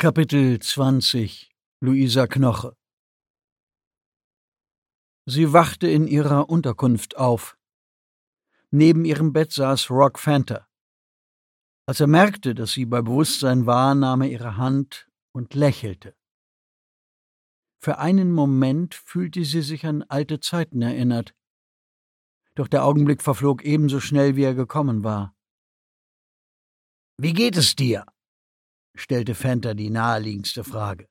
Kapitel 20 Luisa Knoche. Sie wachte in ihrer Unterkunft auf. Neben ihrem Bett saß Rock Fanta. Als er merkte, dass sie bei Bewusstsein war, nahm er ihre Hand und lächelte. Für einen Moment fühlte sie sich an alte Zeiten erinnert. Doch der Augenblick verflog ebenso schnell, wie er gekommen war. »Wie geht es dir?« stellte Fanta die naheliegendste Frage.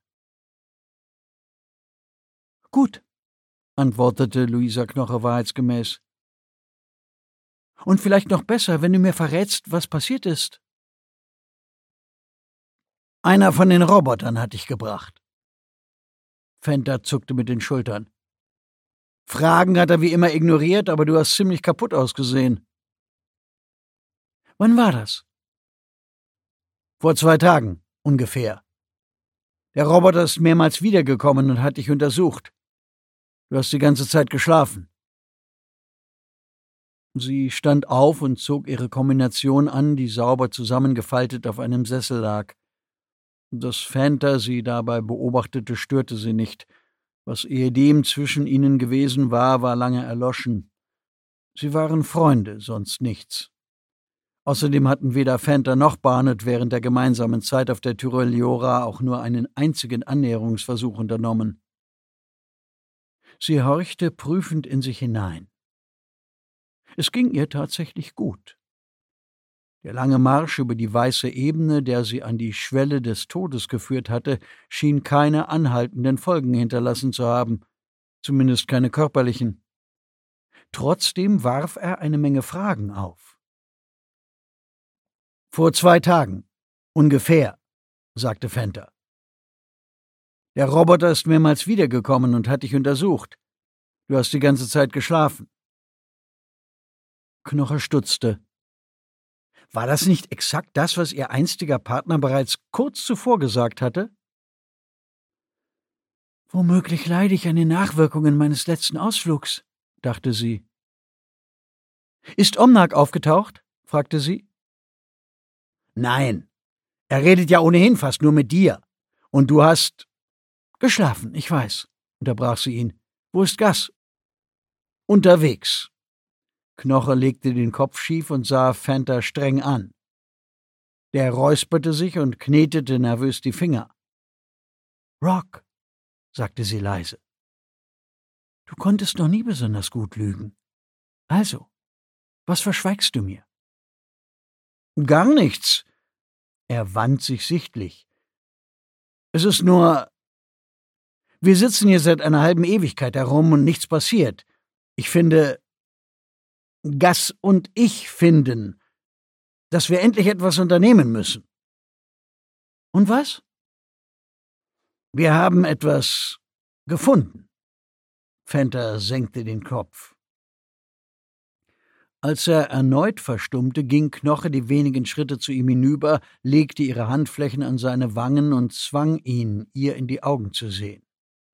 »Gut«, antwortete Luisa Knoche wahrheitsgemäß. »Und vielleicht noch besser, wenn du mir verrätst, was passiert ist.« »Einer von den Robotern hat dich gebracht.« Fanta zuckte mit den Schultern. »Fragen hat er wie immer ignoriert, aber du hast ziemlich kaputt ausgesehen.« »Wann war das?« »Vor 2 Tagen, ungefähr. Der Roboter ist mehrmals wiedergekommen und hat dich untersucht. Du hast die ganze Zeit geschlafen.« Sie stand auf und zog ihre Kombination an, die sauber zusammengefaltet auf einem Sessel lag. Dass Fanta sie dabei beobachtete, störte sie nicht. Was ehedem zwischen ihnen gewesen war, war lange erloschen. Sie waren Freunde, sonst nichts. Außerdem hatten weder Fanta noch Barnett während der gemeinsamen Zeit auf der Tyroliora auch nur einen einzigen Annäherungsversuch unternommen. Sie horchte prüfend in sich hinein. Es ging ihr tatsächlich gut. Der lange Marsch über die weiße Ebene, der sie an die Schwelle des Todes geführt hatte, schien keine anhaltenden Folgen hinterlassen zu haben, zumindest keine körperlichen. Trotzdem warf er eine Menge Fragen auf. »Vor 2 Tagen, ungefähr«, sagte Fanta. »Der Roboter ist mehrmals wiedergekommen und hat dich untersucht. Du hast die ganze Zeit geschlafen.« Knoche stutzte. War das nicht exakt das, was ihr einstiger Partner bereits kurz zuvor gesagt hatte? »Womöglich leide ich an den Nachwirkungen meines letzten Ausflugs«, dachte sie. »Ist Omnac aufgetaucht?« fragte sie. »Nein, er redet ja ohnehin fast nur mit dir. Und du hast...« »Geschlafen, ich weiß«, unterbrach sie ihn. »Wo ist Gus?« »Unterwegs.« Knoche legte den Kopf schief und sah Fanta streng an. Der räusperte sich und knetete nervös die Finger. »Rock«, sagte sie leise. »Du konntest noch nie besonders gut lügen. Also, was verschweigst du mir?« »Gar nichts.« Er wand sich sichtlich. »Es ist nur... Wir sitzen hier seit einer halben Ewigkeit herum und nichts passiert. Ich finde... Gus und ich finden, dass wir endlich etwas unternehmen müssen.« »Und was?« »Wir haben etwas gefunden.« Fanta senkte den Kopf. Als er erneut verstummte, ging Knoche die wenigen Schritte zu ihm hinüber, legte ihre Handflächen an seine Wangen und zwang ihn, ihr in die Augen zu sehen.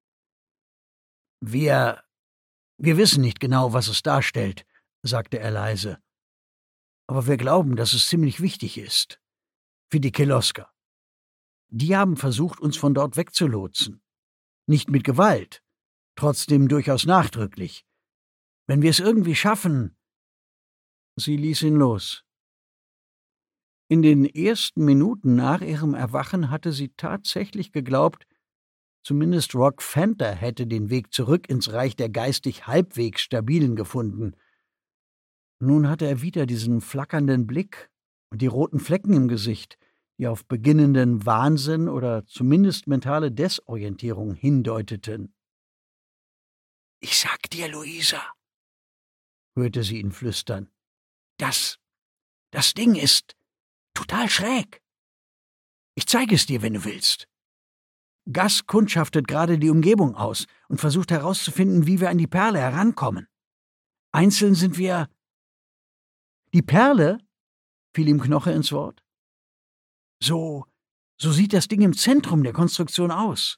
Wir wissen nicht genau, was es darstellt«, sagte er leise. »Aber wir glauben, dass es ziemlich wichtig ist. Für die Kilosker. Die haben versucht, uns von dort wegzulotsen. Nicht mit Gewalt, trotzdem durchaus nachdrücklich. Wenn wir es irgendwie schaffen...« Sie ließ ihn los. In den ersten Minuten nach ihrem Erwachen hatte sie tatsächlich geglaubt, zumindest Rock Fanta hätte den Weg zurück ins Reich der geistig halbwegs Stabilen gefunden. Nun hatte er wieder diesen flackernden Blick und die roten Flecken im Gesicht, die auf beginnenden Wahnsinn oder zumindest mentale Desorientierung hindeuteten. »Ich sag dir, Luisa«, hörte sie ihn flüstern, Das Ding ist total schräg. Ich zeige es dir, wenn du willst. Gus kundschaftet gerade die Umgebung aus und versucht herauszufinden, wie wir an die Perle herankommen. Einzeln sind wir... »Die Perle?« fiel ihm Knoche ins Wort. So sieht das Ding im Zentrum der Konstruktion aus.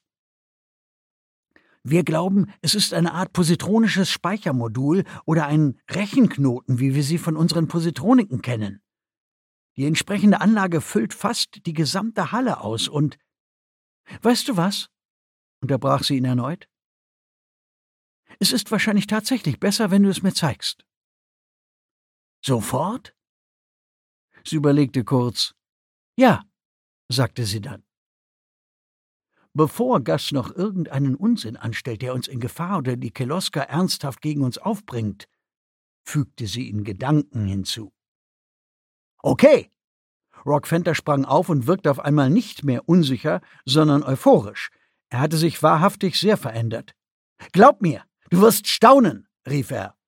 Wir glauben, es ist eine Art positronisches Speichermodul oder ein Rechenknoten, wie wir sie von unseren Positroniken kennen. Die entsprechende Anlage füllt fast die gesamte Halle aus und Weißt du was?« unterbrach sie ihn erneut. »Es ist wahrscheinlich tatsächlich besser, wenn du es mir zeigst.« »Sofort?« Sie überlegte kurz. »Ja«, sagte sie dann. »Bevor Gus noch irgendeinen Unsinn anstellt, der uns in Gefahr oder die Keloska ernsthaft gegen uns aufbringt«, fügte sie in Gedanken hinzu. »Okay!« Rock Fenter sprang auf und wirkte auf einmal nicht mehr unsicher, sondern euphorisch. Er hatte sich wahrhaftig sehr verändert. »Glaub mir, du wirst staunen«, rief er.